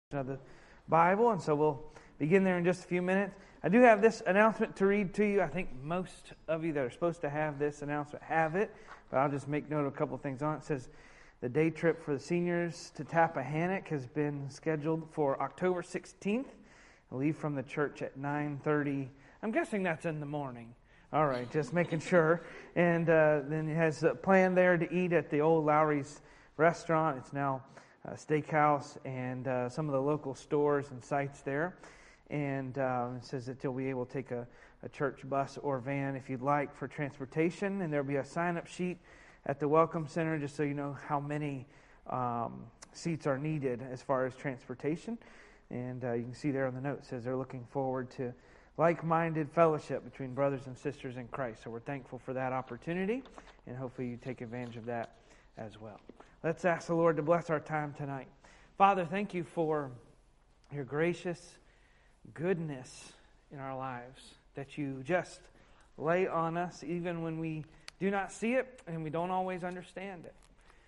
of the Bible, and so we'll begin there in just a few minutes. I do have this announcement to read to you. I think most of you that are supposed to have this announcement have it, but I'll just make note of a couple of things on it. It says the day trip for the seniors to Tappahannock has been scheduled for October 16th. I leave from the church at 9:30. I'm guessing that's in the morning. All right, just making sure. And then it has a plan there to eat at the old Lowry's restaurant. It's now a steakhouse and some of the local stores and sites there. And it says that you'll be able to take a church bus or van if you'd like for transportation. And there'll be a sign-up sheet at the Welcome Center just so you know how many seats are needed as far as transportation. And you can see there on the note, it says they're looking forward to like-minded fellowship between brothers and sisters in Christ. So we're thankful for that opportunity, and hopefully you take advantage of that as well. Let's ask the Lord to bless our time tonight. Father, thank you for your gracious goodness in our lives, that you just lay on us even when we do not see it and we don't always understand it.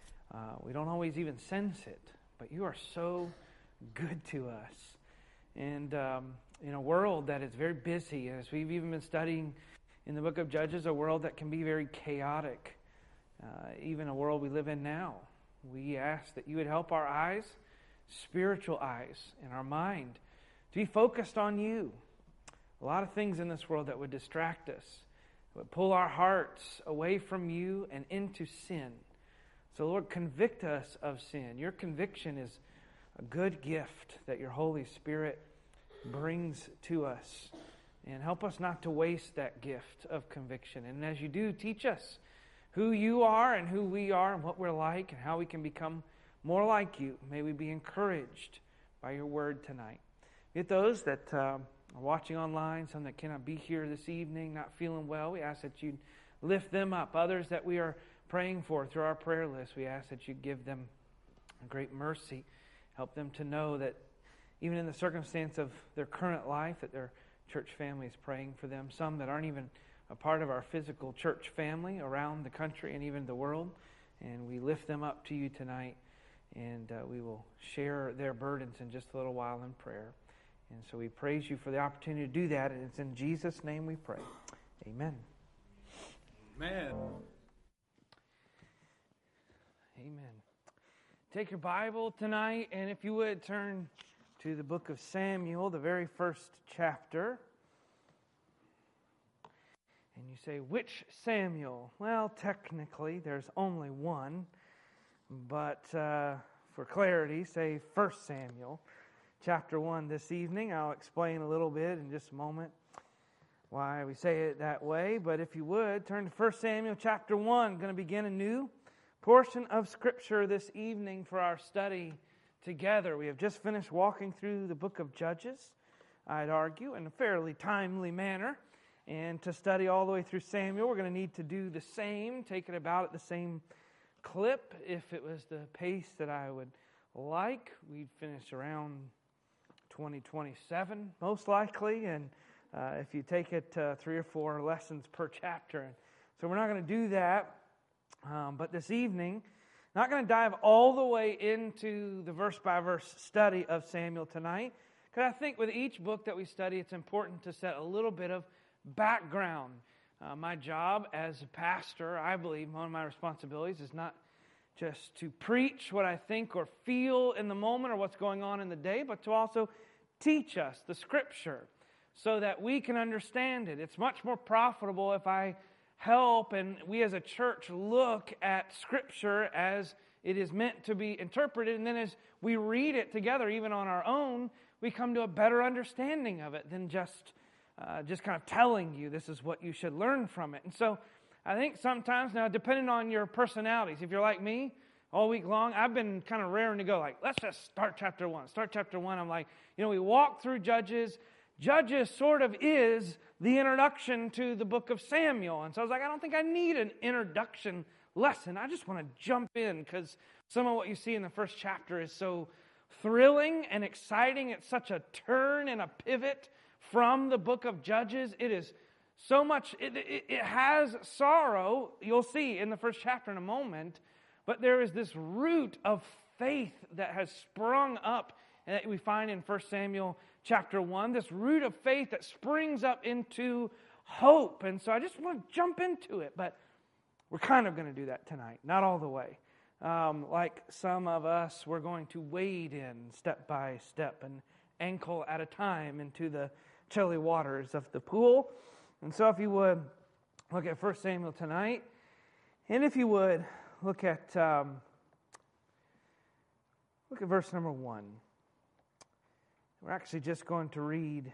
We don't always even sense it, but you are so good to us. And in a world that is very busy, as we've even been studying in the book of Judges, a world that can be very chaotic, even a world we live in now, we ask that you would help our eyes, spiritual eyes, and our mind to be focused on you. A lot of things in this world that would distract us, would pull our hearts away from you and into sin. So Lord, convict us of sin. Your conviction is a good gift that your Holy Spirit brings to us. And help us not to waste that gift of conviction. And as you do, teach us who you are and who we are and what we're like and how we can become more like you. May we be encouraged by your word tonight. Get those that are watching online, some that cannot be here this evening, not feeling well, we ask that you lift them up. Others that we are praying for through our prayer list, we ask that you give them great mercy. Help them to know that even in the circumstance of their current life, that their church family is praying for them. Some that aren't even a part of our physical church family around the country and even the world. And we lift them up to you tonight. And we will share their burdens in just a little while in prayer. And so we praise you for the opportunity to do that. And it's in Jesus' name we pray. Amen. Amen. Amen. Take your Bible tonight, and if you would, turn to the book of Samuel, the very first chapter. And you say, which Samuel? Well, technically, there's only one. But for clarity, say 1 Samuel, chapter 1 this evening. I'll explain a little bit in just a moment why we say it that way. But if you would, turn to 1 Samuel chapter 1. I'm going to begin a new portion of Scripture this evening for our study together. We have just finished walking through the book of Judges, I'd argue, in a fairly timely manner. And to study all the way through Samuel, we're going to need to do the same, take it about at the same clip. If it was the pace that I would like, we'd finish around 2027, most likely. And if you take it 3 or 4 lessons per chapter. So we're not going to do that. But this evening, not going to dive all the way into the verse-by-verse study of Samuel tonight, because I think with each book that we study, it's important to set a little bit of background. My job as a pastor, I believe, one of my responsibilities is not just to preach what I think or feel in the moment or what's going on in the day, but to also teach us the Scripture so that we can understand it. It's much more profitable if I help and we as a church look at Scripture as it is meant to be interpreted, and then as we read it together, even on our own, we come to a better understanding of it than just kind of telling you this is what you should learn from it. And so I think sometimes, now depending on your personalities, if you're like me, all week long, I've been kind of raring to go, like, let's just start chapter 1. Start chapter 1. I'm like, we walk through Judges. Judges sort of is the introduction to the book of Samuel. And so I was like, I don't think I need an introduction lesson. I just want to jump in because some of what you see in the first chapter is so thrilling and exciting. It's such a turn and a pivot from the book of Judges. It is so much, it has sorrow, you'll see in the first chapter in a moment, but there is this root of faith that has sprung up and that we find in 1 Samuel chapter 1, this root of faith that springs up into hope. And so I just want to jump into it, but we're kind of going to do that tonight, not all the way. Like some of us, we're going to wade in step by step and ankle at a time into the chilly waters of the pool. And so if you would, look at 1 Samuel tonight. And if you would, look at verse number 1. We're actually just going to read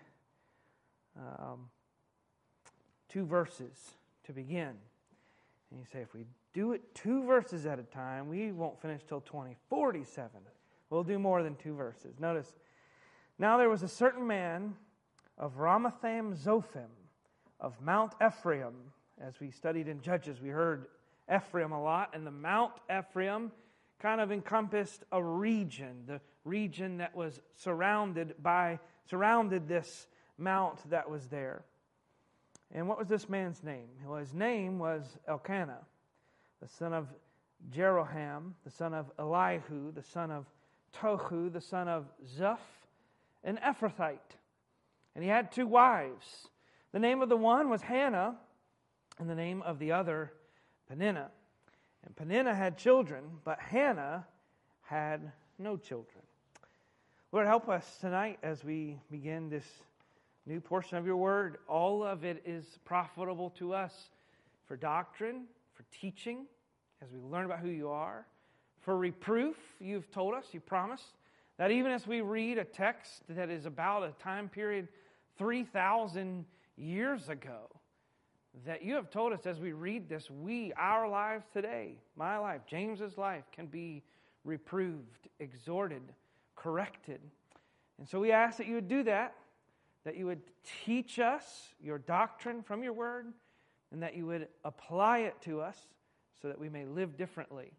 2 verses to begin. And you say, if we do it 2 verses at a time, we won't finish till 2047. We'll do more than 2 verses. Notice, now there was a certain man of Ramathaim Zophim, of Mount Ephraim. As we studied in Judges, we heard Ephraim a lot, and the Mount Ephraim kind of encompassed a region, the region that was surrounded this mount that was there. And what was this man's name? Well, his name was Elkanah, the son of Jeroham, the son of Elihu, the son of Tohu, the son of Zuph, an Ephrathite. And he had 2 wives. The name of the one was Hannah, and the name of the other, Peninnah. And Peninnah had children, but Hannah had no children. Lord, help us tonight as we begin this new portion of your word. All of it is profitable to us for doctrine, for teaching, as we learn about who you are, for reproof. You've told us, you promised, that even as we read a text that is about a time period 3,000 years ago, that you have told us as we read this, our lives today, my life, James's life, can be reproved, exhorted, corrected. And so we ask that you would do that you would teach us your doctrine from your word, and that you would apply it to us so that we may live differently.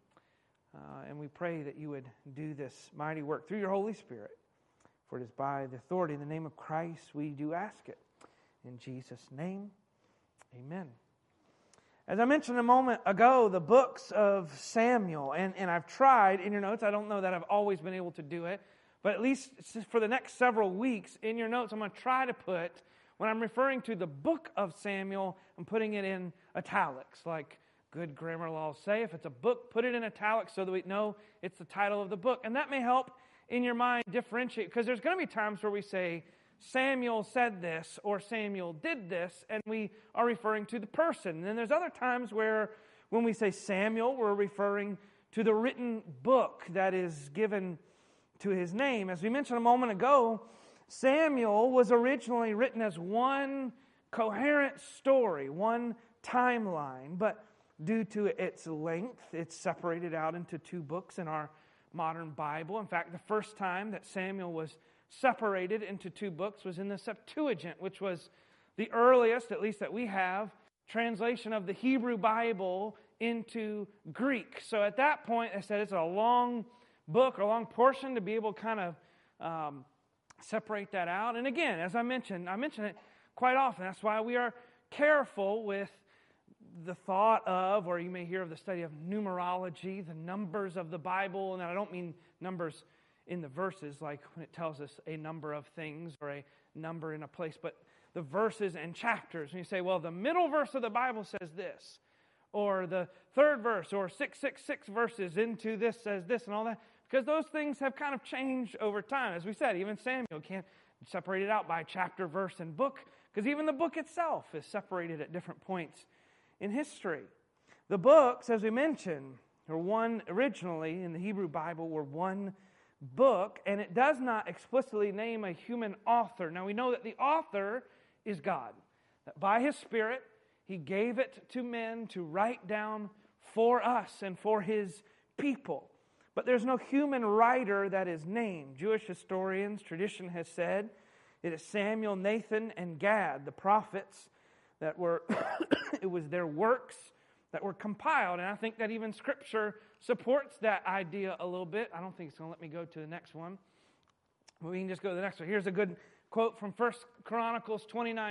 And we pray that you would do this mighty work through your Holy Spirit. For it is by the authority in the name of Christ we do ask it. In Jesus' name, amen. As I mentioned a moment ago, the books of Samuel, and I've tried in your notes, I don't know that I've always been able to do it, but at least for the next several weeks in your notes, I'm going to try to put, when I'm referring to the book of Samuel, I'm putting it in italics, like good grammar laws say. If it's a book, put it in italics so that we know it's the title of the book. And that may help in your mind differentiate, because there's going to be times where we say, Samuel said this, or Samuel did this, and we are referring to the person. And then there's other times where when we say Samuel, we're referring to the written book that is given to his name. As we mentioned a moment ago, Samuel was originally written as one coherent story, one timeline, but due to its length, it's separated out into 2 books in our modern Bible. In fact, the first time that Samuel was separated into 2 books was in the Septuagint, which was the earliest, at least that we have, translation of the Hebrew Bible into Greek. So at that point, I said it's a long book, or a long portion to be able to kind of separate that out. And again, as I mention it quite often. That's why we are careful with the thought of, or you may hear of the study of numerology, the numbers of the Bible. And I don't mean numbers in the verses, like when it tells us a number of things or a number in a place, but the verses and chapters. And you say, well, the middle verse of the Bible says this, or the third verse, or 666 verses into this says this, and all that. Because those things have kind of changed over time. As we said, even Samuel can't separate it out by chapter, verse, and book, because even the book itself is separated at different points in history. The books, as we mentioned, are one originally in the Hebrew Bible, were one book, and it does not explicitly name a human author. Now we know that the author is God. That by His Spirit, He gave it to men to write down for us and for His people. But there's no human writer that is named. Jewish historians, tradition has said, it is Samuel, Nathan, and Gad, the prophets, that were, it was their works that were compiled. And I think that even Scripture supports that idea a little bit. I don't think it's going to let me go to the next one. But we can just go to the next one. Here's a good quote from 1 Chronicles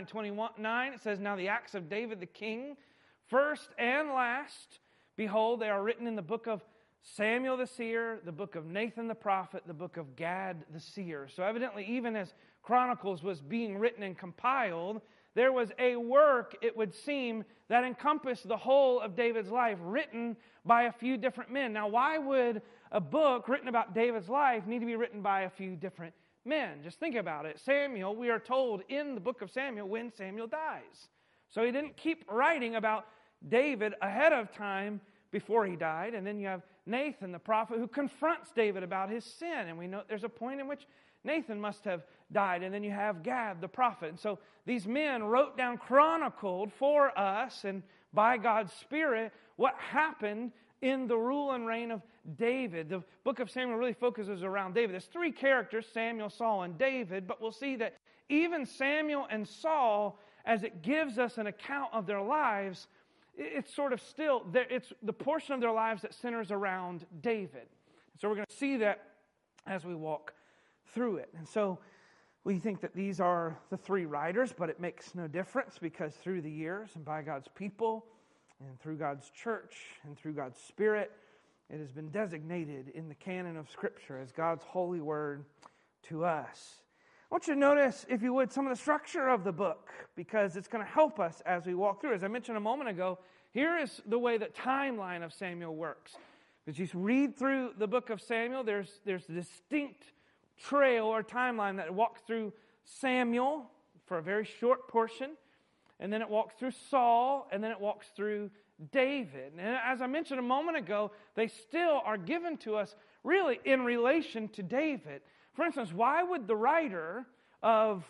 29:29. It says, "Now the acts of David the king, first and last, behold, they are written in the book of Samuel the seer, the book of Nathan the prophet, the book of Gad the seer. So evidently, even as Chronicles was being written and compiled, there was a work, it would seem, that encompassed the whole of David's life, written by a few different men. Now, why would a book written about David's life need to be written by a few different men? Just think about it. Samuel, we are told in the book of Samuel when Samuel dies. So he didn't keep writing about David ahead of time before he died. And then you have Nathan, the prophet, who confronts David about his sin. And we know there's a point in which Nathan must have died. And then you have Gad, the prophet. And so these men wrote down, chronicled for us and by God's Spirit what happened in the rule and reign of David. The book of Samuel really focuses around David. There's three characters, Samuel, Saul, and David. But we'll see that even Samuel and Saul, as it gives us an account of their lives, it's sort of still, it's the portion of their lives that centers around David. So we're going to see that as we walk through it. And so we think that these are the three writers, but it makes no difference because through the years and by God's people and through God's church and through God's Spirit, it has been designated in the canon of Scripture as God's holy word to us. I want you to notice, if you would, some of the structure of the book, because it's going to help us as we walk through. As I mentioned a moment ago, here is the way the timeline of Samuel works. As you read through the book of Samuel, there's a distinct trail or timeline that walks through Samuel for a very short portion, and then it walks through Saul, and then it walks through David. And as I mentioned a moment ago, they still are given to us really in relation to David. For instance, why would the writer of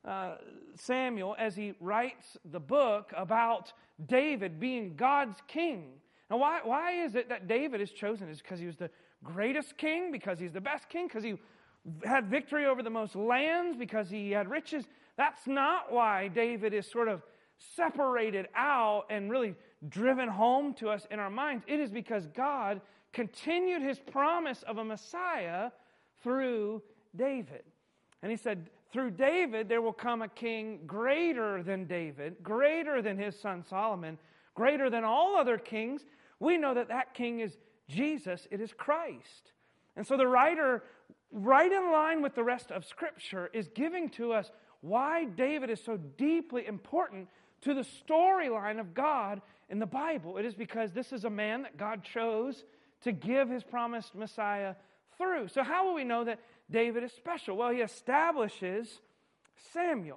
Samuel, as he writes the book about David being God's king, now why is it that David is chosen? Is it because he was the greatest king? Because he's the best king? Because he had victory over the most lands? Because he had riches? That's not why David is sort of separated out and really driven home to us in our minds. It is because God continued His promise of a Messiah through David. And He said, through David there will come a king greater than David, greater than his son Solomon, greater than all other kings. We know that that king is Jesus. It is Christ. And so the writer, right in line with the rest of Scripture, is giving to us why David is so deeply important to the storyline of God in the Bible. It is because this is a man that God chose to give His promised Messiah through. So how will we know that David is special? Well, he establishes Samuel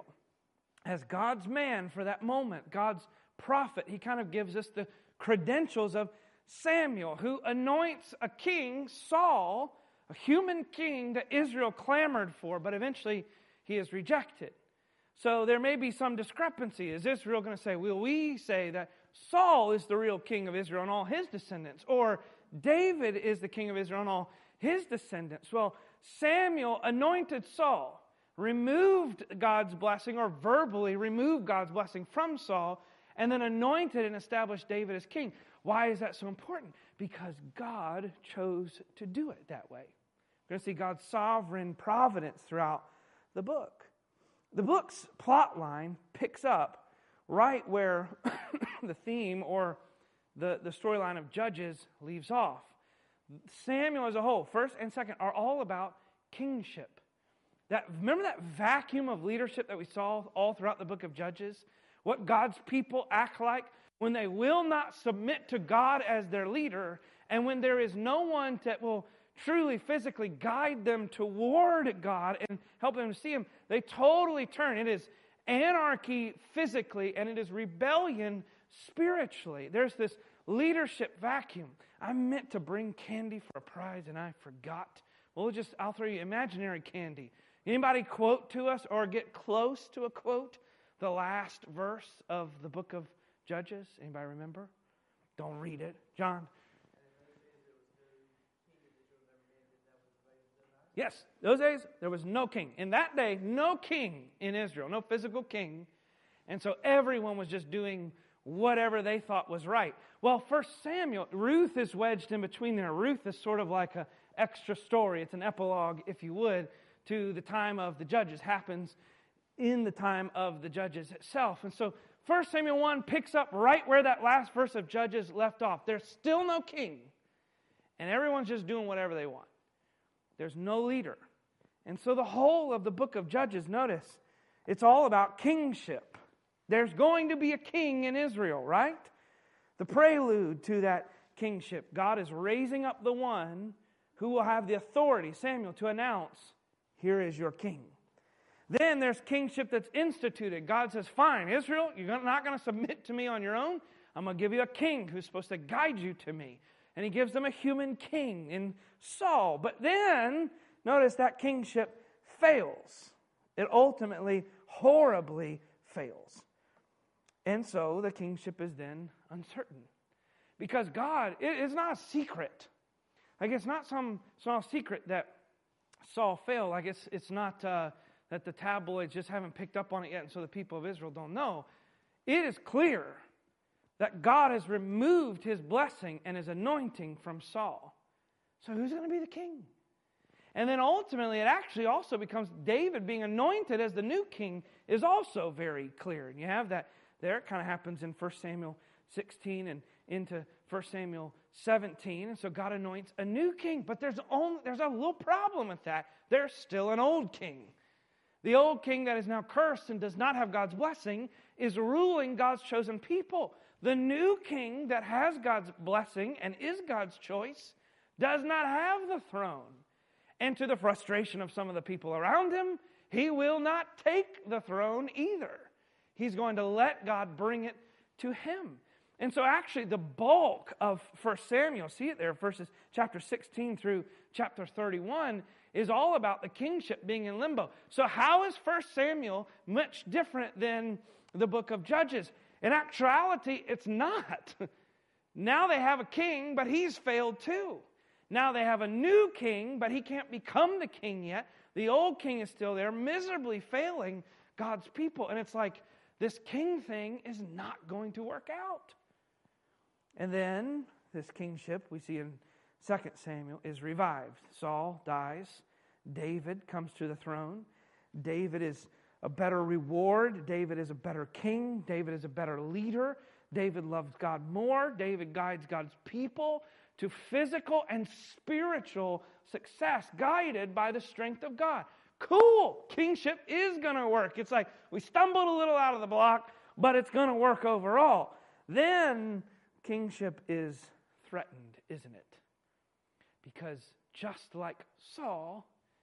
as God's man for that moment, God's prophet. He kind of gives us the credentials of Samuel, who anoints a king, Saul, a human king that Israel clamored for, but eventually he is rejected. So there may be some discrepancy. Is Israel going to say, will we say that Saul is the real king of Israel and all his descendants? Or David is the king of Israel and all his descendants? Well, Samuel anointed Saul, removed God's blessing, or verbally removed God's blessing from Saul, and then anointed and established David as king. Why is that so important? Because God chose to do it that way. We're going to see God's sovereign providence throughout the book. The book's plot line picks up right where the theme or the storyline of Judges leaves off. Samuel as a whole, first and second, are all about kingship. Remember that vacuum of leadership that we saw all throughout the book of Judges? What God's people act like when they will not submit to God as their leader, and when there is no one that will truly physically guide them toward God and help them see Him, they totally turn. It is anarchy physically, and it is rebellion spiritually. There's this leadership vacuum. I meant to bring candy for a prize, and I forgot. Well, I'll throw you imaginary candy. Anybody quote to us or get close to a quote the last verse of the book of Judges? Anybody remember? Don't read it. John? Yes, those days there was no king. In that day, no king in Israel, no physical king. And so everyone was just doing whatever they thought was right. Well, 1 Samuel, Ruth is wedged in between there. Ruth is sort of like an extra story. It's an epilogue, if you would, to the time of the Judges. Happens in the time of the Judges itself. And so 1 Samuel 1 picks up right where that last verse of Judges left off. There's still no king. And everyone's just doing whatever they want. There's no leader. And so the whole of the book of Judges, notice, it's all about kingship. There's going to be a king in Israel, right? The prelude to that kingship. God is raising up the one who will have the authority, Samuel, to announce, here is your king. Then there's kingship that's instituted. God says, fine, Israel, you're not going to submit to me on your own. I'm going to give you a king who's supposed to guide you to me. And he gives them a human king in Saul. But then, notice that kingship fails. It ultimately, horribly fails. And so the kingship is then uncertain. Because God, it's not a secret. Like it's not some small secret that Saul failed. Like it's not that the tabloids just haven't picked up on it yet, and so the people of Israel don't know. It is clear that God has removed His blessing and His anointing from Saul. So who's going to be the king? And then ultimately, it actually also becomes David being anointed as the new king is also very clear. And you have that there. It kind of happens in 1 Samuel 16 and into 1 Samuel 17. And so God anoints a new king. But there's a little problem with that. There's still an old king. The old king that is now cursed and does not have God's blessing is ruling God's chosen people. The new king that has God's blessing and is God's choice does not have the throne. And to the frustration of some of the people around him, he will not take the throne either. He's going to let God bring it to him. And so actually the bulk of 1 Samuel, see it there, verses chapter 16 through chapter 31, is all about the kingship being in limbo. So how is 1 Samuel much different than the book of Judges? In actuality, it's not. Now they have a king, but he's failed too. Now they have a new king, but he can't become the king yet. The old king is still there, miserably failing God's people. And it's like, this king thing is not going to work out. And then this kingship, we see in 2 Samuel, is revived. Saul dies. David comes to the throne. David is a better reward. David is a better king. David is a better leader. David loves God more. David guides God's people to physical and spiritual success, guided by the strength of God. Cool! Kingship is going to work. It's like we stumbled a little out of the block, but it's going to work overall. Then kingship is threatened, isn't it? Because just like Saul,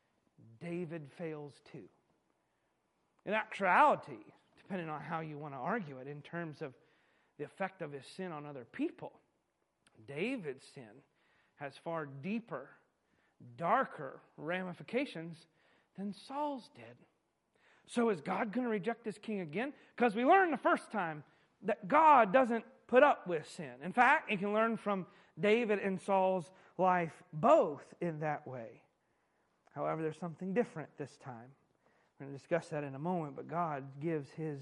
David fails too. In actuality, depending on how you want to argue it, in terms of the effect of his sin on other people, David's sin has far deeper, darker ramifications than Saul's did. So is God going to reject this king again? Because we learned the first time that God doesn't put up with sin. In fact, you can learn from David and Saul's life both in that way. However, there's something different this time. We're going to discuss that in a moment, but God gives His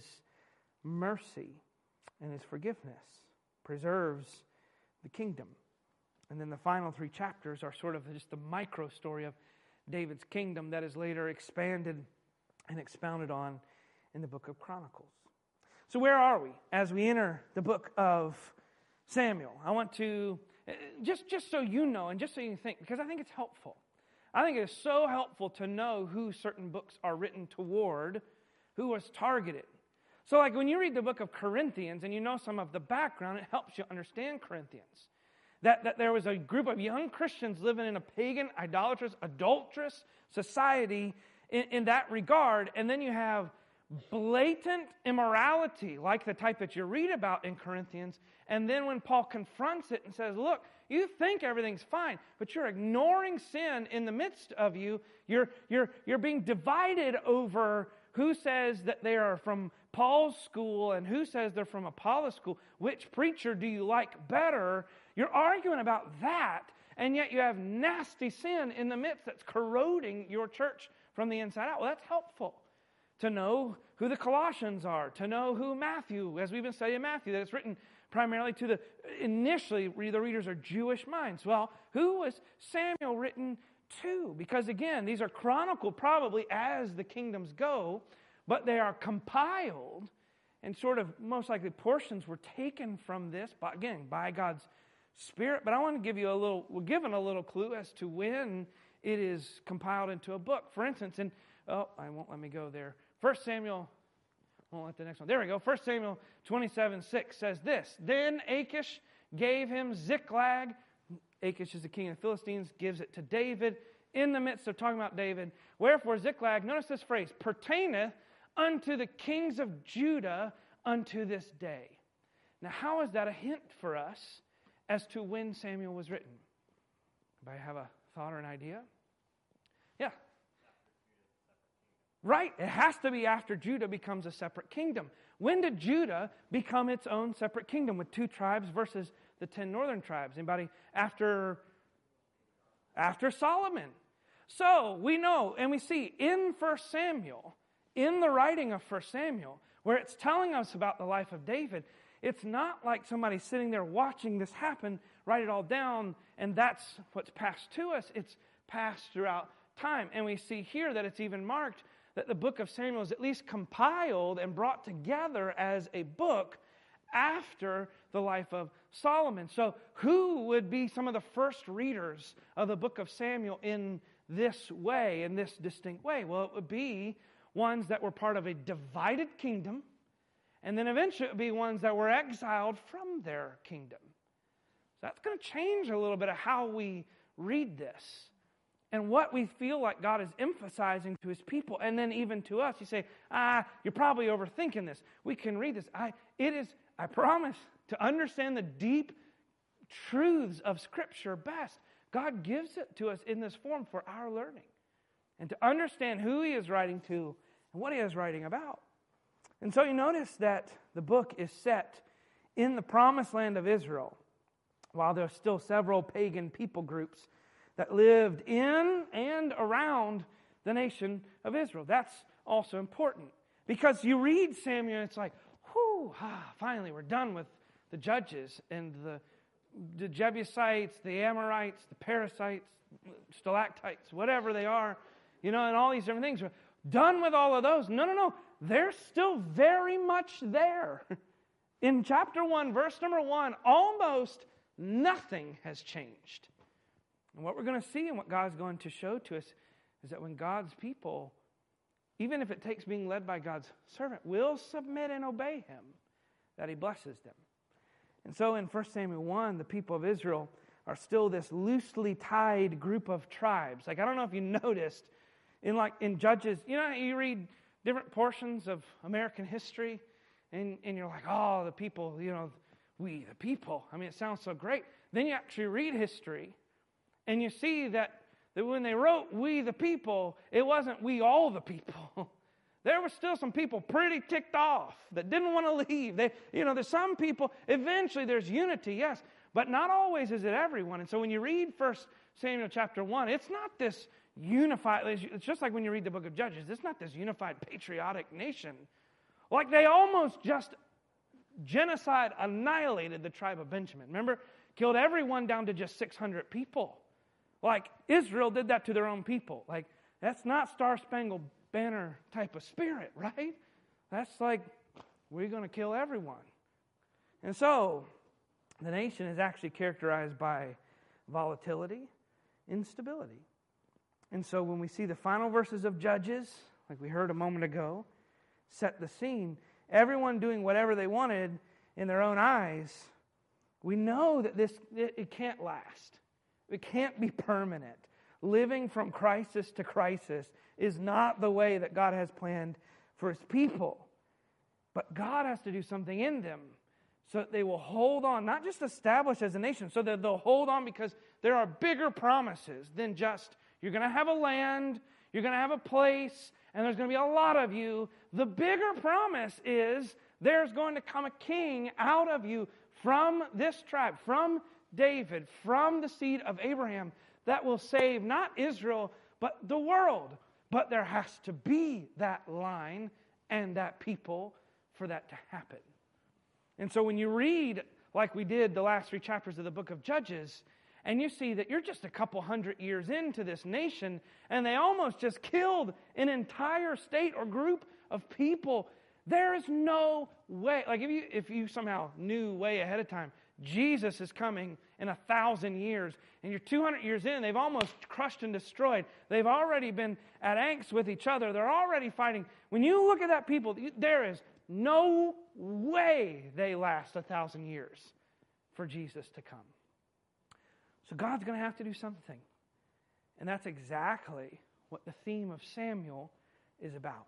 mercy and His forgiveness, preserves the kingdom. And then the final 3 chapters are sort of just the micro story of David's kingdom that is later expanded and expounded on in the book of Chronicles. So where are we as we enter the book of Samuel? I want to, just so you know and just so you can think, because I think it's helpful. I think it is so helpful to know who certain books are written toward, who was targeted. So like when you read the book of Corinthians and you know some of the background, it helps you understand Corinthians. That there was a group of young Christians living in a pagan, idolatrous, adulterous society in that regard. And then you have blatant immorality, like the type that you read about in Corinthians. And then when Paul confronts it and says, look, you think everything's fine, but you're ignoring sin in the midst of you. You're being divided over who says that they are from Paul's school and who says they're from Apollos' school. Which preacher do you like better? You're arguing about that, and yet you have nasty sin in the midst that's corroding your church from the inside out. Well, that's helpful to know who the Colossians are, to know who Matthew, as we've been studying Matthew, that it's written primarily to initially the readers are Jewish minds. Well, who was Samuel written to? Because again, these are chronicled probably as the kingdoms go, but they are compiled, and sort of most likely portions were taken from this, by God's spirit. But I want to give you we're given a little clue as to when it is compiled into a book. For instance, I won't let me go there. 1 Samuel, I won't let the next one. There we go. 1 Samuel 27:6 says this. Then Achish gave him Ziklag. Achish is the king of the Philistines, gives it to David in the midst of talking about David. Wherefore Ziklag, notice this phrase, pertaineth unto the kings of Judah unto this day. Now, how is that a hint for us as to when Samuel was written? Anybody have a thought or an idea? Yeah. Right. It has to be after Judah becomes a separate kingdom. When did Judah become its own separate kingdom with 2 tribes versus the 10 northern tribes? Anybody? After Solomon. So we know and we see in 1 Samuel, in the writing of 1 Samuel, where it's telling us about the life of David, it's not like somebody sitting there watching this happen, write it all down, and that's what's passed to us. It's passed throughout time. And we see here that it's even marked that the book of Samuel is at least compiled and brought together as a book after the life of Solomon. So who would be some of the first readers of the book of Samuel in this way, in this distinct way? Well, it would be ones that were part of a divided kingdom, and then eventually it would be ones that were exiled from their kingdom. So that's going to change a little bit of how we read this and what we feel like God is emphasizing to His people, and then even to us. You say, you're probably overthinking this. We can read this. I promise, to understand the deep truths of Scripture best, God gives it to us in this form for our learning and to understand who He is writing to and what He is writing about. And so you notice that the book is set in the promised land of Israel, while there are still several pagan people groups that lived in and around the nation of Israel. That's also important, because you read Samuel and it's like, finally we're done with the judges and the Jebusites, the Amorites, the Perizzites, stalactites, whatever they are, and all these different things. We're done with all of those. No. They're still very much there. In chapter 1, verse number 1, almost nothing has changed. And what we're going to see and what God's going to show to us is that when God's people, even if it takes being led by God's servant, will submit and obey Him, that He blesses them. And so in 1 Samuel 1, the people of Israel are still this loosely tied group of tribes. Like, I don't know if you noticed, in Judges, you read different portions of American history, and you're like, the people, we the people. I mean, it sounds so great. Then you actually read history, and you see that when they wrote we the people, it wasn't we all the people. There were still some people pretty ticked off that didn't want to leave. There's some people, eventually there's unity, yes, but not always is it everyone. And so when you read 1 Samuel chapter 1, it's not this unified, it's just like when you read the book of Judges, it's not this unified patriotic nation. Like they almost just genocide annihilated the tribe of Benjamin. Remember? Killed everyone down to just 600 people. Like Israel did that to their own people. Like, that's not Star-Spangled Banner type of spirit, right? That's like, we're going to kill everyone. And so, the nation is actually characterized by volatility, instability. And so when we see the final verses of Judges, like we heard a moment ago, set the scene, everyone doing whatever they wanted in their own eyes, we know that it can't last. It can't be permanent. Living from crisis to crisis is not the way that God has planned for His people. But God has to do something in them so that they will hold on, not just establish as a nation, so that they'll hold on because there are bigger promises than just, you're going to have a land, you're going to have a place, and there's going to be a lot of you. The bigger promise is there's going to come a king out of you from this tribe, from David, from the seed of Abraham, that will save not Israel, but the world. But there has to be that line and that people for that to happen. And so when you read, like we did the last 3 chapters of the book of Judges, and you see that you're just a couple hundred years into this nation, and they almost just killed an entire state or group of people, there is no way, like if you somehow knew way ahead of time, Jesus is coming in 1,000 years. And you're 200 years in, they've almost crushed and destroyed. They've already been at angst with each other. They're already fighting. When you look at that people, there is no way they last 1,000 years for Jesus to come. So God's going to have to do something. And that's exactly what the theme of Samuel is about.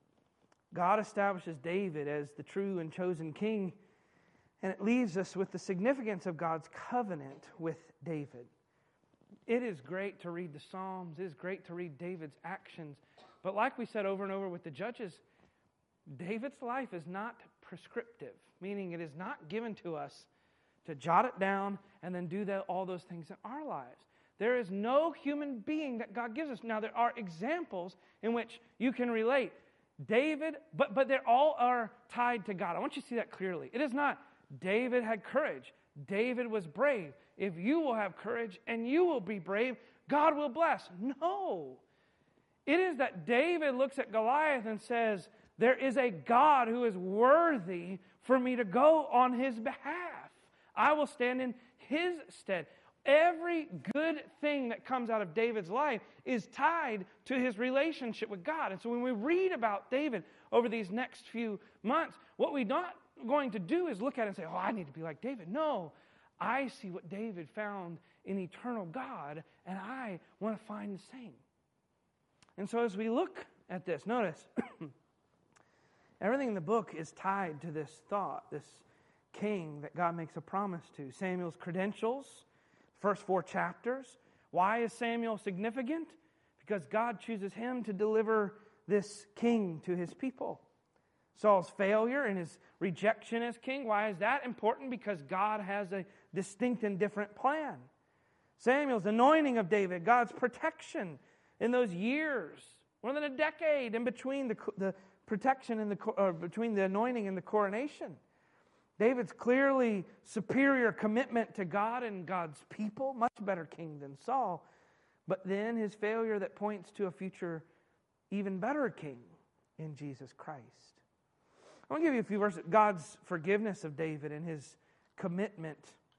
God establishes David as the true and chosen king, and it leaves us with the significance of God's covenant with David. It is great to read the Psalms. It is great to read David's actions. But like we said over and over with the Judges, David's life is not prescriptive, meaning it is not given to us to jot it down and then do all those things in our lives. There is no human being that God gives us. Now, there are examples in which you can relate. David, but they all are tied to God. I want you to see that clearly. It is not David had courage. David was brave. If you will have courage and you will be brave, God will bless. No. It is that David looks at Goliath and says, there is a God who is worthy for me to go on his behalf. I will stand in his stead. Every good thing that comes out of David's life is tied to his relationship with God. And so when we read about David over these next few months, what we're not going to do is look at it and say, oh, I need to be like David. No, I see what David found in eternal God, and I want to find the same. And so as we look at this, notice, everything in the book is tied to this thought, this king that God makes a promise to. Samuel's credentials, first 4 chapters. Why is Samuel significant? Because God chooses him to deliver this king to his people. Saul's failure and his rejection as king. Why is that important? Because God has a distinct and different plan. Samuel's anointing of David, God's protection in those years, more than a decade in between the protection and between the anointing and the coronation. David's clearly superior commitment to God and God's people, much better king than Saul. But then his failure that points to a future even better king in Jesus Christ. I want to give you a few verses. God's forgiveness of David and his commitment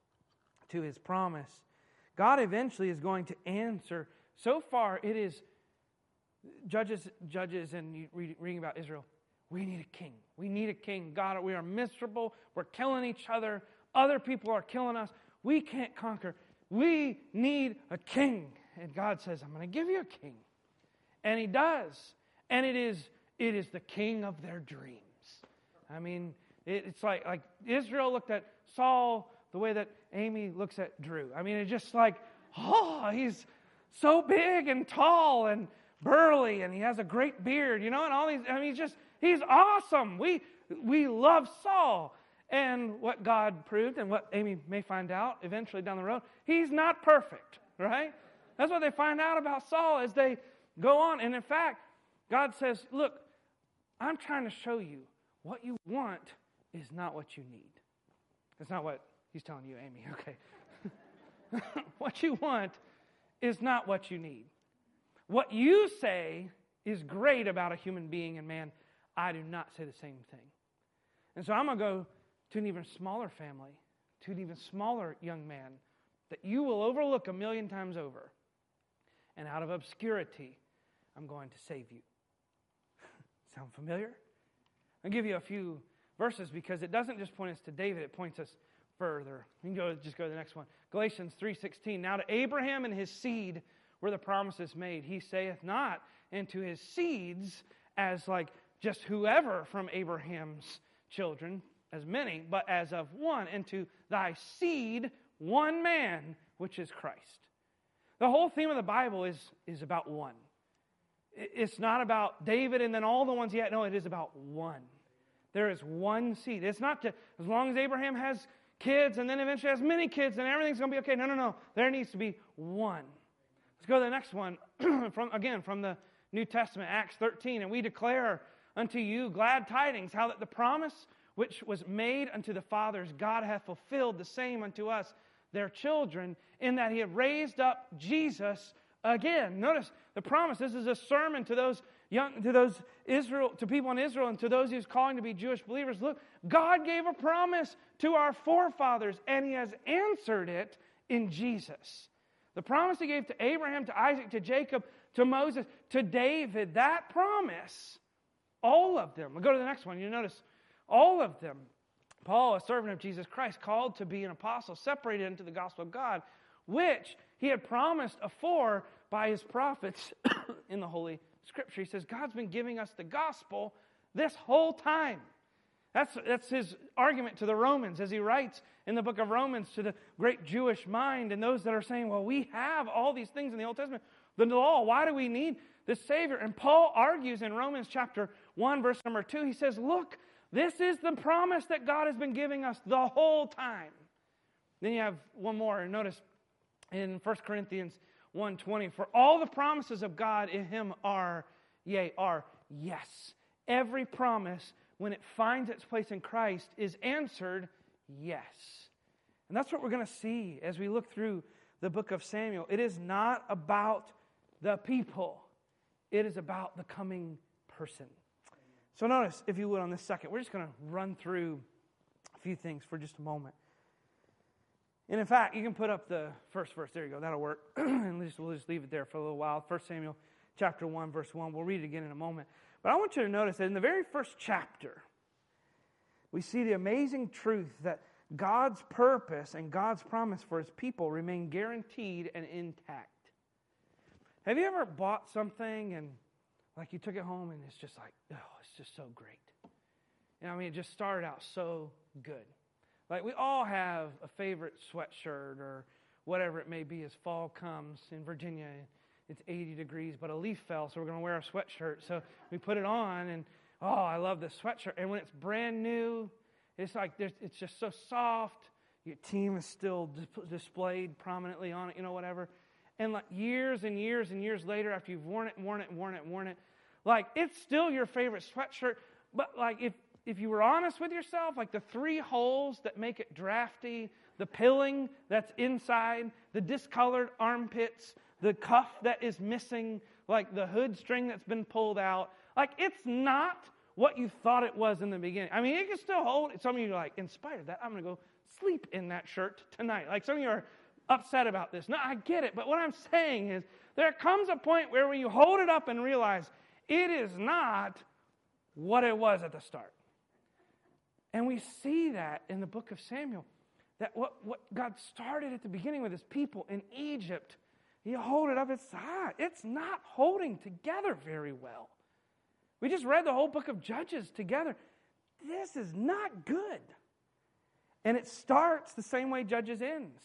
to his promise. God eventually is going to answer. So far it is Judges, and you reading about Israel. We need a king. We need a king. God, we are miserable. We're killing each other. Other people are killing us. We can't conquer. We need a king. And God says, I'm going to give you a king. And he does. And it is the king of their dreams. I mean, it's like Israel looked at Saul the way that Amy looks at Drew. I mean, it's just like, oh, he's so big and tall and burly, and he has a great beard, and all these. I mean, he's awesome. We love Saul. And what God proved, and what Amy may find out eventually down the road, he's not perfect, right? That's what they find out about Saul as they go on. And in fact, God says, look, I'm trying to show you what you want is not what you need. That's not what he's telling you, Amy, okay. What you want is not what you need. What you say is great about a human being and man. I do not say the same thing. And so I'm going to go to an even smaller family, to an even smaller young man that you will overlook 1,000,000 times over. And out of obscurity, I'm going to save you. Sound familiar? I'll give you a few verses because it doesn't just point us to David, it points us further. You can just go to the next one. Galatians 3:16. Now to Abraham and his seed were the promises made. He saith not, and to his seeds as like just whoever from Abraham's children, as many, but as of one, and to thy seed, one man, which is Christ. The whole theme of the Bible is about one. It's not about David and then all the ones he had. No, it is about one. There is one seed. It's not as long as Abraham has kids and then eventually has many kids and everything's going to be okay. No. There needs to be one. Let's go to the next one. from the New Testament, Acts 13. And we declare unto you glad tidings, how that the promise which was made unto the fathers, God hath fulfilled the same unto us, their children, in that he had raised up Jesus again. Notice the promise. This is a sermon to those to those Israel, to people in Israel, and to those He was calling to be Jewish believers, look, God gave a promise to our forefathers, and He has answered it in Jesus. The promise He gave to Abraham, to Isaac, to Jacob, to Moses, to David, that promise, all of them. We'll go to the next one. You notice all of them. Paul, a servant of Jesus Christ, called to be an apostle, separated into the gospel of God, which He had promised afore by His prophets in the Holy Scripture. He says, God's been giving us the gospel this whole time. That's his argument to the Romans as he writes in the book of Romans to the great Jewish mind and those that are saying, well, we have all these things in the Old Testament. The law, why do we need this Savior? And Paul argues in Romans chapter 1, verse number 2, he says, look, this is the promise that God has been giving us the whole time. Then you have one more. And notice in 1 Corinthians 1:20, for all the promises of God in Him are yes. Every promise, when it finds its place in Christ, is answered yes. And that's what we're going to see as we look through the book of Samuel. It is not about the people. It is about the coming person. So notice, if you would, on this second, we're just going to run through a few things for just a moment. And in fact, you can put up the first verse. There you go. That'll work. And we'll just leave it there for a little while. 1 Samuel chapter 1, verse 1. We'll read it again in a moment. But I want you to notice that in the very first chapter, we see the amazing truth that God's purpose and God's promise for His people remain guaranteed and intact. Have you ever bought something and like you took it home and it's just like, oh, it's just so great. And I mean, it just started out so good. Like we all have a favorite sweatshirt or whatever it may be as fall comes. In Virginia, it's 80 degrees, but a leaf fell, so we're going to wear a sweatshirt. So we put it on and, oh, I love this sweatshirt. And when it's brand new, it's like it's just so soft. Your team is still displayed prominently on it, whatever. And like years and years and years later, after you've worn it, like it's still your favorite sweatshirt. But like if you were honest with yourself, like the 3 holes that make it drafty, the pilling that's inside, the discolored armpits, the cuff that is missing, like the hood string that's been pulled out, like it's not what you thought it was in the beginning. I mean, it can still hold. Some of you are like, in spite of that, I'm going to go sleep in that shirt tonight. Like some of you are upset about this. No, I get it. But what I'm saying is there comes a point where when you hold it up and realize it is not what it was at the start. And we see that in the book of Samuel, that what God started at the beginning with His people in Egypt, you hold it up, it's not holding together very well. We just read the whole book of Judges together. This is not good. And it starts the same way Judges ends.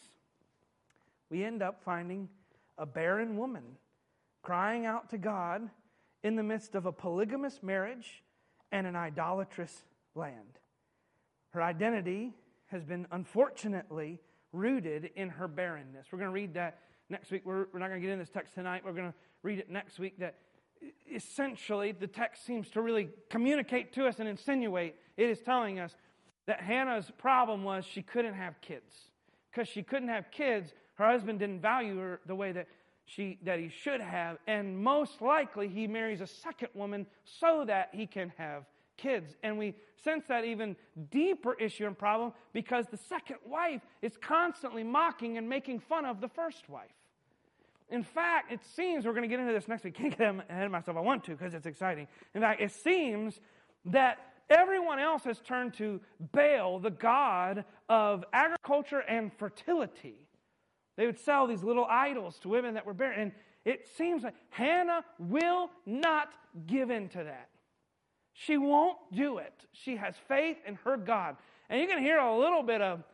We end up finding a barren woman crying out to God in the midst of a polygamous marriage and an idolatrous land. Her identity has been unfortunately rooted in her barrenness. We're going to read that next week. We're not going to get into this text tonight. We're going to read it next week. That essentially the text seems to really communicate to us and insinuate. It is telling us that Hannah's problem was she couldn't have kids. Because she couldn't have kids, her husband didn't value her the way that he should have. And most likely he marries a second woman so that he can have kids. And we sense that even deeper issue and problem because the second wife is constantly mocking and making fun of the first wife. In fact, it seems, we're going to get into this next week. Can't get ahead of myself. I want to because it's exciting. In fact, it seems that everyone else has turned to Baal, the god of agriculture and fertility. They would sell these little idols to women that were barren. And it seems like Hannah will not give in to that. She won't do it. She has faith in her God. And you can hear a little bit of,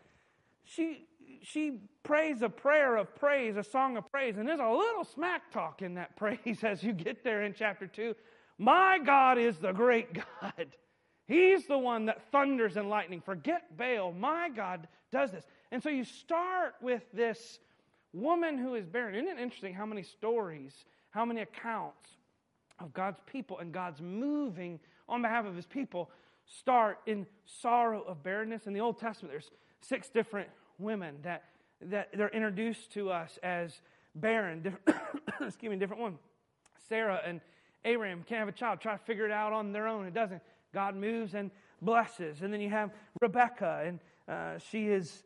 she prays a prayer of praise, a song of praise. And there's a little smack talk in that praise as you get there in chapter 2. My God is the great God. He's the one that thunders and lightning. Forget Baal. My God does this. And so you start with this woman who is barren. Isn't it interesting how many stories, how many accounts of God's people and God's moving on behalf of His people start in sorrow of barrenness? In the Old Testament, there's 6 different women that they're introduced to us as barren. Different one. Sarah Abraham can't have a child, try to figure it out on their own. It doesn't. God moves and blesses. And then you have Rebekah, and she is,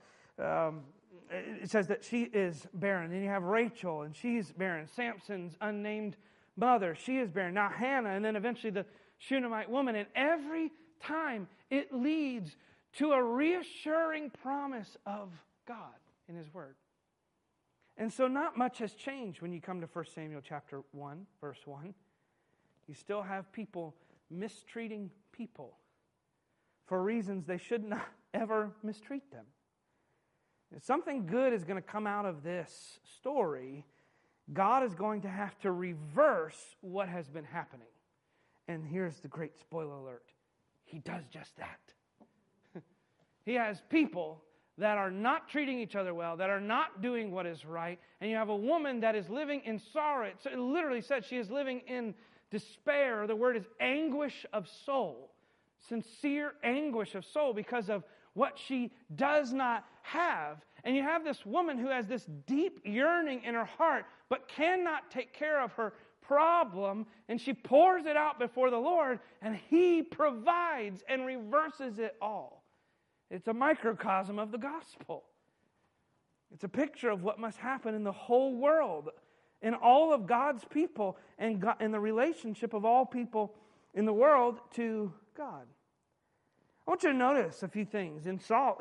it says that she is barren. Then you have Rachel, and she's barren. Samson's unnamed mother, she is barren. Now Hannah, and then eventually the Shunammite woman. And every time it leads to a reassuring promise of God in His Word. And so not much has changed when you come to 1 Samuel chapter 1, verse 1. You still have people mistreating people for reasons they should not ever mistreat them. If something good is going to come out of this story, God is going to have to reverse what has been happening. And here's the great spoiler alert. He does just that. He has people that are not treating each other well, that are not doing what is right, and you have a woman that is living in sorrow. It literally said she is living in despair. The word is anguish of soul. Sincere anguish of soul because of what she does not have. And you have this woman who has this deep yearning in her heart, but cannot take care of her problem, and she pours it out before the Lord, and He provides and reverses it all. It's a microcosm of the gospel. It's a picture of what must happen in the whole world, in all of God's people, and the relationship of all people in the world to God. I want you to notice a few things. In Saul,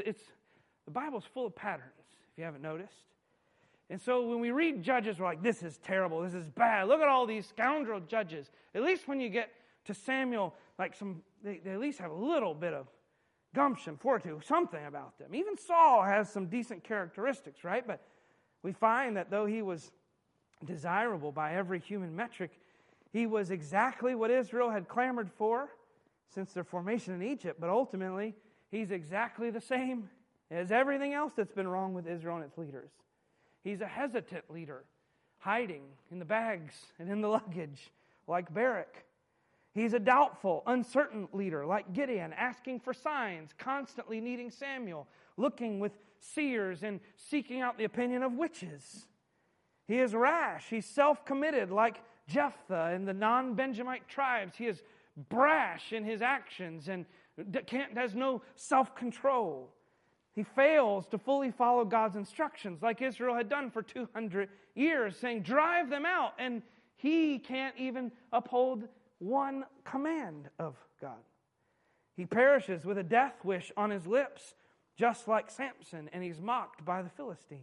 the Bible's full of patterns, if you haven't noticed. And so when we read Judges, we're like, this is terrible, this is bad. Look at all these scoundrel judges. At least when you get to Samuel, they at least have a little bit of gumption, fortitude, something about them. Even Saul has some decent characteristics, right? But we find that though he was desirable by every human metric, he was exactly what Israel had clamored for since their formation in Egypt. But ultimately, he's exactly the same as everything else that's been wrong with Israel and its leaders. He's a hesitant leader, hiding in the bags and in the luggage, like Barak. He's a doubtful, uncertain leader, like Gideon, asking for signs, constantly needing Samuel, looking with seers and seeking out the opinion of witches. He is rash. He's self-committed, like Jephthah and the non-Benjamite tribes. He is brash in his actions and has no self-control. He fails to fully follow God's instructions, like Israel had done for 200 years, saying, drive them out. And he can't even uphold one command of God. He perishes with a death wish on his lips, just like Samson, and he's mocked by the Philistines.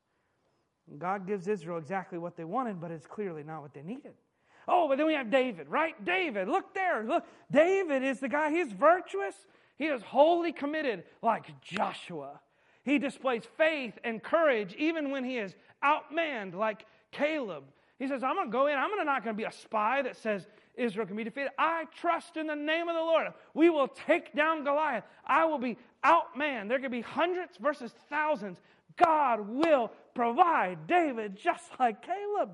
And God gives Israel exactly what they wanted, but it's clearly not what they needed. Oh, but then we have David, right? David, look there. Look, David is the guy. He's virtuous. He is wholly committed like Joshua. He displays faith and courage even when he is outmanned like Caleb. He says, I'm going to go in. I'm not going to be a spy that says Israel can be defeated. I trust in the name of the Lord. We will take down Goliath. I will be outmanned. There could be hundreds versus thousands. God will provide. David, just like Caleb.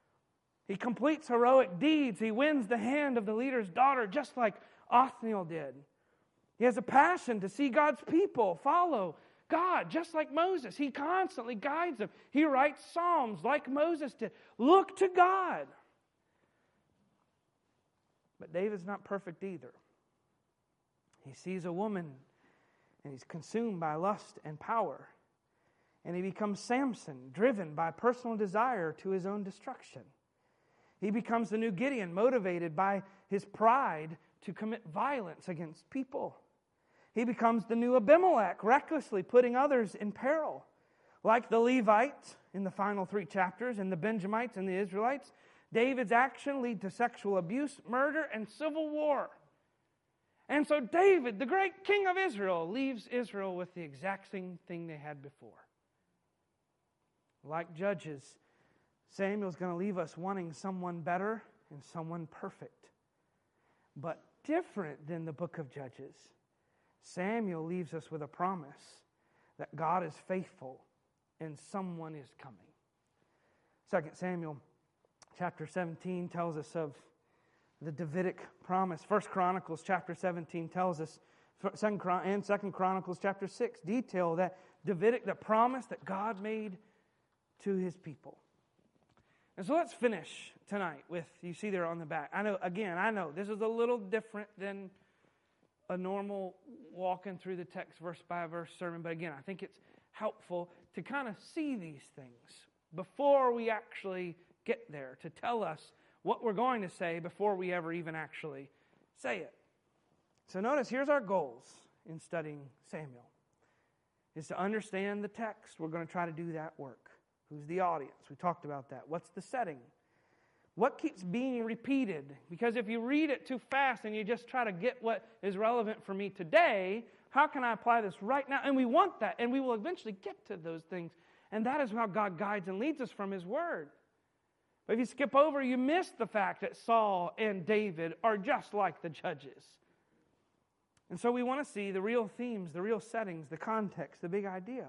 He completes heroic deeds. He wins the hand of the leader's daughter, just like Othniel did. He has a passion to see God's people follow God, just like Moses. He constantly guides them. He writes Psalms like Moses did. Look to God. But David's not perfect either. He sees a woman, and he's consumed by lust and power. And he becomes Samson, driven by personal desire to his own destruction. He becomes the new Gideon, motivated by his pride to commit violence against people. He becomes the new Abimelech, recklessly putting others in peril. Like the Levites in the final 3 chapters and the Benjamites and the Israelites, David's action lead to sexual abuse, murder, and civil war. And so David, the great king of Israel, leaves Israel with the exact same thing they had before. Like Judges, Samuel's going to leave us wanting someone better and someone perfect. But different than the book of Judges, Samuel leaves us with a promise that God is faithful and someone is coming. 2 Samuel chapter 17 tells us of the Davidic promise. 1 Chronicles chapter 17 tells us, and 2 Chronicles chapter 6 detail that Davidic, the promise that God made to his people. And so let's finish tonight with, you see there on the back. I know, this is a little different than a normal walking through the text verse by verse sermon. But again, I think it's helpful to kind of see these things before we actually get there, to tell us what we're going to say before we ever even actually say it. So notice, here's our goals in studying Samuel. Is to understand the text. We're going to try to do that work. Who's the audience? We talked about that. What's the setting? What keeps being repeated? Because if you read it too fast and you just try to get what is relevant for me today, how can I apply this right now? And we want that, and we will eventually get to those things. And that is how God guides and leads us from His Word. But if you skip over, you miss the fact that Saul and David are just like the judges. And so we want to see the real themes, the real settings, the context, the big idea.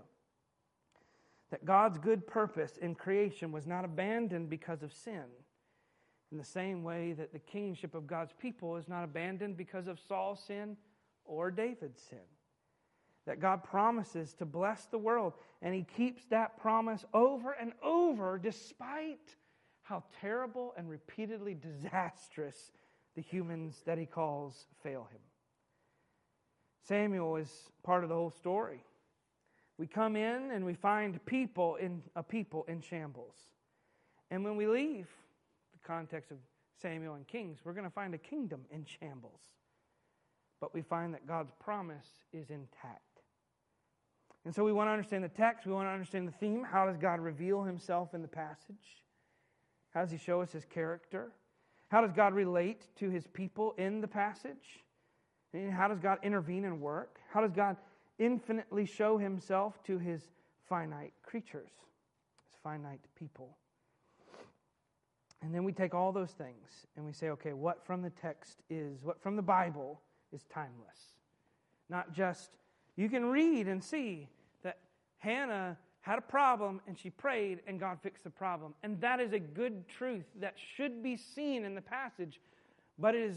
That God's good purpose in creation was not abandoned because of sin. In the same way that the kingship of God's people is not abandoned because of Saul's sin or David's sin. That God promises to bless the world, and He keeps that promise over and over despite how terrible and repeatedly disastrous the humans that He calls fail Him. Samuel is part of the whole story. We come in and we find a people in shambles. And when we leave the context of Samuel and Kings, we're going to find a kingdom in shambles. But we find that God's promise is intact. And so we want to understand the text. We want to understand the theme. How does God reveal Himself in the passage? How does He show us His character? How does God relate to His people in the passage? And how does God intervene and work? How does God infinitely show Himself to His finite creatures, His finite people? And then we take all those things and we say, okay, what from the Bible is timeless? Not just, you can read and see that Hannah had a problem and she prayed and God fixed the problem. And that is a good truth that should be seen in the passage, but it is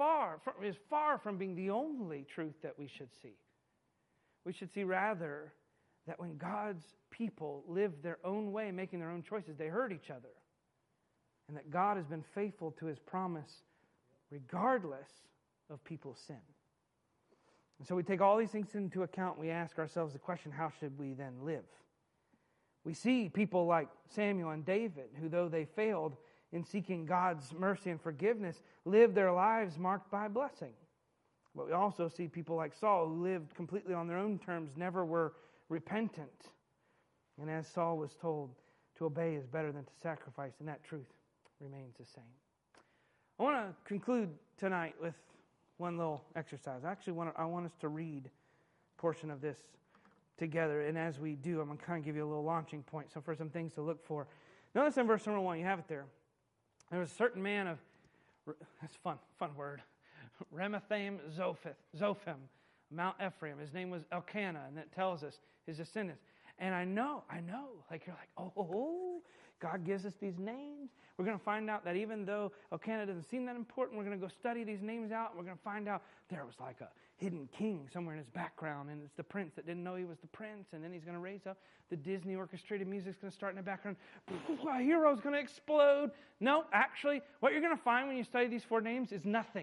far from being the only truth that we should see. We should see rather that when God's people lived their own way, making their own choices, they hurt each other. And that God has been faithful to His promise regardless of people's sin. And so we take all these things into account. We ask ourselves the question, how should we then live? We see people like Samuel and David, who though they failed in seeking God's mercy and forgiveness, lived their lives marked by blessing. But we also see people like Saul, who lived completely on their own terms, never were repentant. And as Saul was told, to obey is better than to sacrifice, and that truth remains the same. I want to conclude tonight with one little exercise. I want us to read a portion of this together, and as we do, I'm going to kind of give you a little launching point, so for some things to look for. Notice in verse number 1, you have it there. There was a certain man of, that's fun word, Ramathaim Zophim, Mount Ephraim. His name was Elkanah, and that tells us his descendants. And I know, like you're like, oh, God gives us these names. We're going to find out that even though Elkanah doesn't seem that important, we're going to go study these names out, and we're going to find out there was like a hidden king somewhere in his background, and it's the prince that didn't know he was the prince, and then he's going to raise up. The Disney orchestrated music's going to start in the background. A hero's going to explode. No, actually, what you're going to find when you study these 4 names is nothing.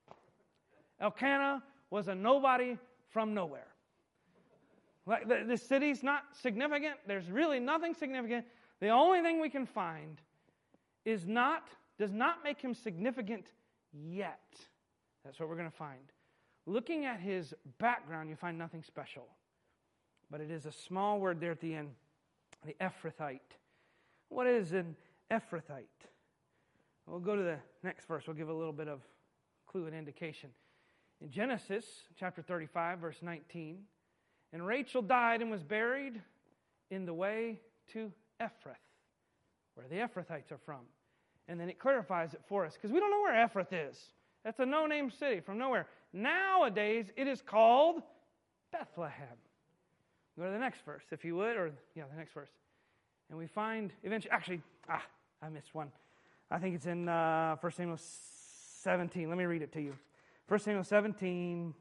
Elkanah was a nobody from nowhere. Like the city's not significant. There's really nothing significant. The only thing we can find does not make him significant yet. That's what we're going to find. Looking at his background, you find nothing special. But it is a small word there at the end, the Ephrathite. What is an Ephrathite? We'll go to the next verse. We'll give a little bit of clue and indication. In Genesis chapter 35, verse 19, and Rachel died and was buried in the way to Ephrath, where the Ephrathites are from. And then it clarifies it for us, because we don't know where Ephrath is. That's a no-name city from nowhere. Nowadays, it is called Bethlehem. Go to the next verse, if you would, the next verse. And we find eventually, I missed one. I think it's in 1 Samuel 17. Let me read it to you. 1 Samuel 17.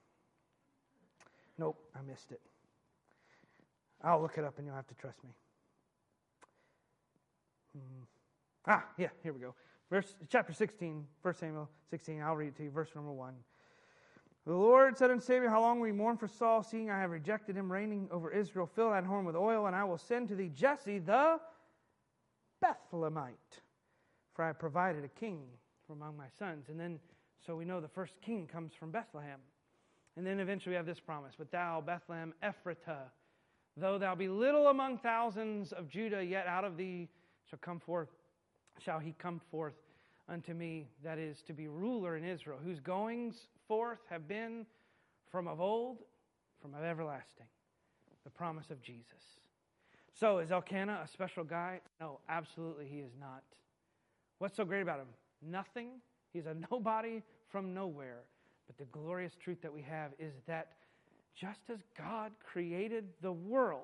Nope, I missed it. I'll look it up and you'll have to trust me. Here we go. Chapter 16, 1 Samuel 16. I'll read it to you. Verse number 1. The Lord said unto Samuel, how long will you mourn for Saul, seeing I have rejected him, reigning over Israel? Fill thine horn with oil, and I will send to thee Jesse the Bethlehemite. For I have provided a king from among my sons. And then, so we know the first king comes from Bethlehem. And then eventually we have this promise. But thou, Bethlehem Ephratah, though thou be little among thousands of Judah, yet out of thee shall he come forth unto me, that is, to be ruler in Israel, whose goings forth have been from of old, from of everlasting. The promise of Jesus. So, is Elkanah a special guy? No, absolutely he is not. What's so great about him? Nothing. He's a nobody from nowhere. But the glorious truth that we have is that just as God created the world,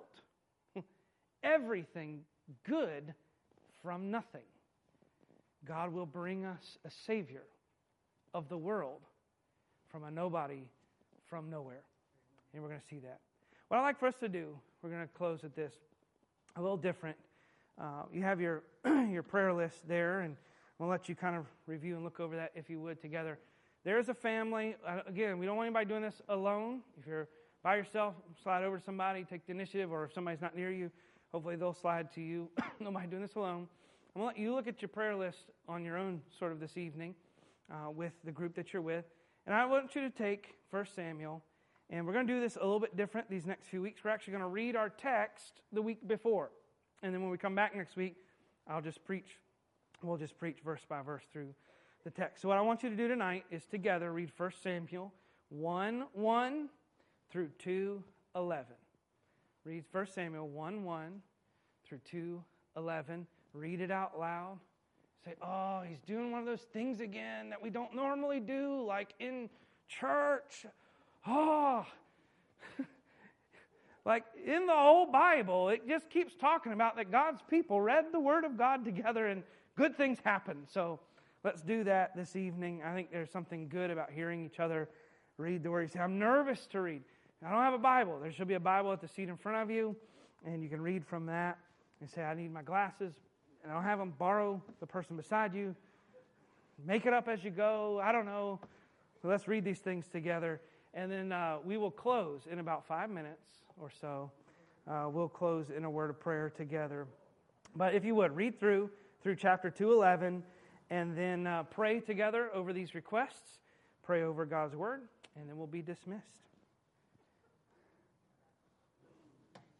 everything good from nothing, God will bring us a Savior of the world from a nobody from nowhere. And we're going to see that. What I'd like for us to do, we're going to close with this, a little different. You have your your prayer list there, and we'll let you kind of review and look over that if you would together. There's a family. Again, we don't want anybody doing this alone. If you're by yourself, slide over to somebody, take the initiative, or if somebody's not near you, hopefully they'll slide to you. Nobody doing this alone. I'm going to let you look at your prayer list on your own sort of this evening with the group that you're with. And I want you to take 1 Samuel, and we're going to do this a little bit different these next few weeks. We're actually going to read our text the week before. And then when we come back next week, we'll just preach verse by verse through the text. So what I want you to do tonight is together read 1 Samuel 1:1 through 2:11. Read 1 Samuel 1:1 through 2:11. Read it out loud. Say, oh, he's doing one of those things again that we don't normally do, like in church. Oh, like in the whole Bible, it just keeps talking about that God's people read the Word of God together and good things happen. So let's do that this evening. I think there's something good about hearing each other read the Word. You say, I'm nervous to read. I don't have a Bible. There should be a Bible at the seat in front of you, and you can read from that. And say, I need my glasses, and I don't have them. Borrow the person beside you. Make it up as you go. I don't know. So let's read these things together. And then we will close in about 5 minutes or so. We'll close in a word of prayer together. But if you would, read through chapter 2:11, and then pray together over these requests. Pray over God's Word, and then we'll be dismissed.